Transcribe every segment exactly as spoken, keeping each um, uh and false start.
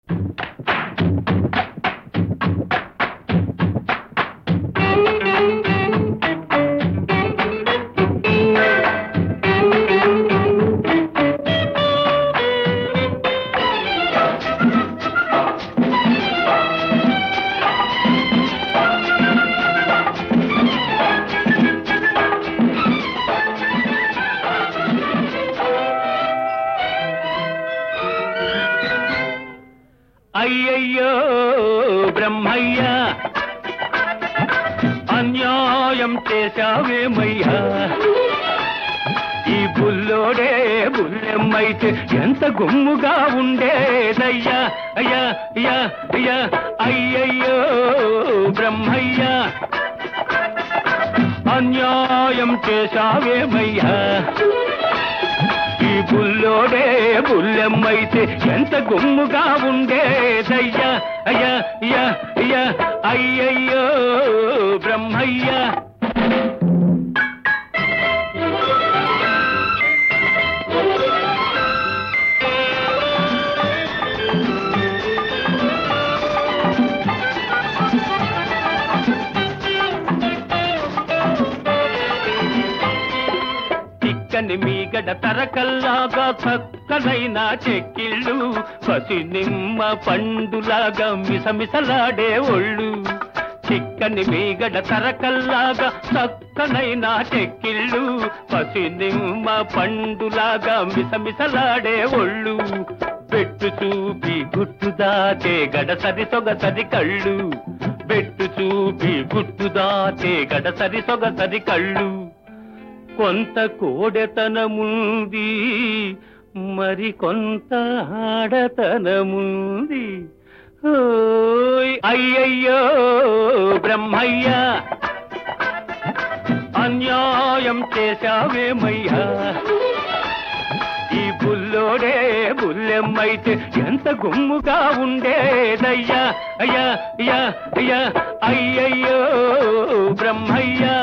అయ్యయ్యో బ్రహ్మయ్యా, అన్యాయం చేశావేమయ్యా. ఈ బుల్లోడే బుల్లెమ్మైతే ఎంత గుమ్ముగా ఉండేదయ్యా. అయ్యా అయ్యా అయ్యా అయ్యయ్యో బ్రహ్మయ్యా, అన్యాయం చేశావేమయ్యా. ఈ బుల్లోడే బుల్లెమ్మైతే ఎంత గుమ్ముగా ఉండేదయ్యా. అయ్యా అయ్యా అయ్యా అయ్యయ్యో బ్రహ్మయ్యా. చిక్కని మీగడ తరకల్లాగా చక్కనైన చెక్కిళ్ళు, పసి నిమ్మ పండులాగా మిసమిసలాడే ఒళ్ళు. చిక్కని మీగడ తరకల్లాగా చక్కనైన చెక్కిళ్ళు, పసి నిమ్మ పండులాగా మిసమిసలాడే ఒళ్ళు. పెట్టు చూపి గుట్టు దాచే గడసరి సొగసరి కళ్ళు, పెట్టు చూపి గుట్టు దాచే గడసరి సొగసరి కళ్ళు. కొంత కోడెతనముంది, మరి కొంత ఆడతనముంది. అయ్యయ్యో బ్రహ్మయ్యా, అన్యాయం చేశావేమయ్యా. ఈ బుల్లోడే బుల్లెమ్మైతే ఎంత గుమ్ముగా ఉండేదయ్యా. అయ్యా అయ్యా అయ్యా అయ్యయ్యో బ్రహ్మయ్యా.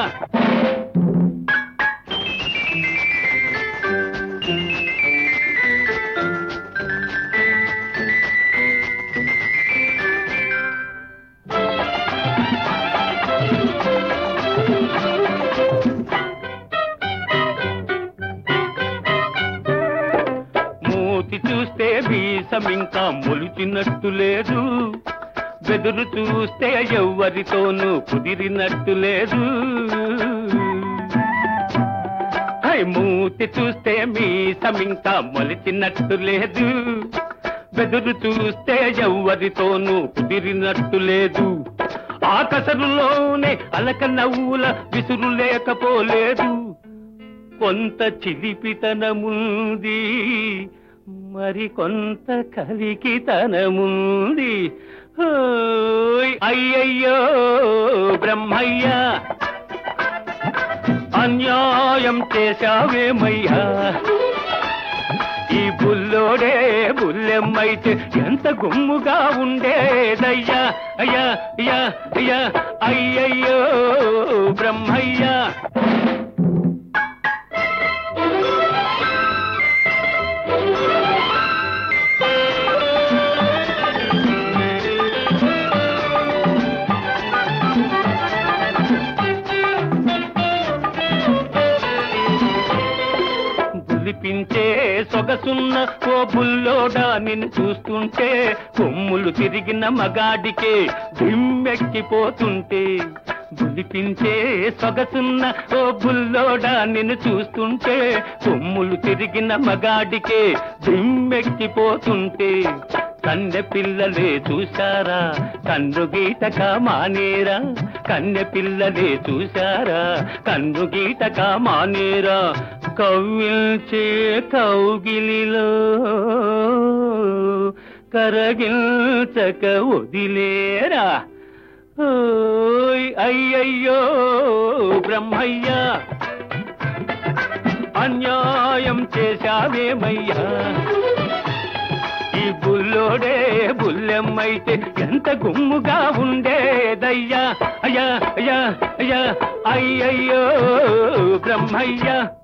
చూస్తే వీసం ఇంకా మొలిచినట్టు లేదు, బెదురు చూస్తే ఎవ్వరితోనూ కుదిరినట్టు లేదు. మూతి చూస్తే మీసం ఇంకా మొలిచినట్టు లేదు, బెదురు చూస్తే ఎవ్వరితోనూ కుదిరినట్టు లేదు. ఆకసరులోనే అలక నవ్వుల విసురు లేకపోలేదు. కొంత చిలిపితనముంది, మరి కొంత కలికితనముంది. అయ్యయ్యో బ్రహ్మయ్యా, అన్యాయం చేశావేమయ్యా. ఈ బుల్లోడే బుల్లెమ్మైతే ఎంత గుమ్ముగా ఉండేదయ్యా. అయ్యా అయ్యా అయ్యా అయ్యయ్యో బ్రహ్మయ్యా. పించే సొగసున్న ఓ బుల్లోడా, నిన్ను చూస్తుంటే కొమ్ములు తిరిగిన మగాడికే దిమ్మెక్కిపోతుంటే. బులిపించే సొగసున్న ఓ బుల్లోడా, నిన్ను చూస్తుంటే కొమ్ములు తిరిగిన మగాడికే దిమ్మెక్కిపోతుంటే. కన్నె పిల్లలే చూశారా కన్ను గీటక మానేరా, కన్నె పిల్లలే చూశారా కన్ను గీటక మానేరా. కవ్విల్చే కౌగిలిలో కరగిల్చక వదిలేరా. అయ్యయ్యో బ్రహ్మయ్యా, అన్యాయం చేశావేమయ్యా. ఈ బుల్లోడే బుల్లెమ్మైతే ఎంత గుమ్ముగా ఉండేదయ్యా. అయ్యా అయ్యా అయ్యా అయ్యయ్యో బ్రహ్మయ్యా.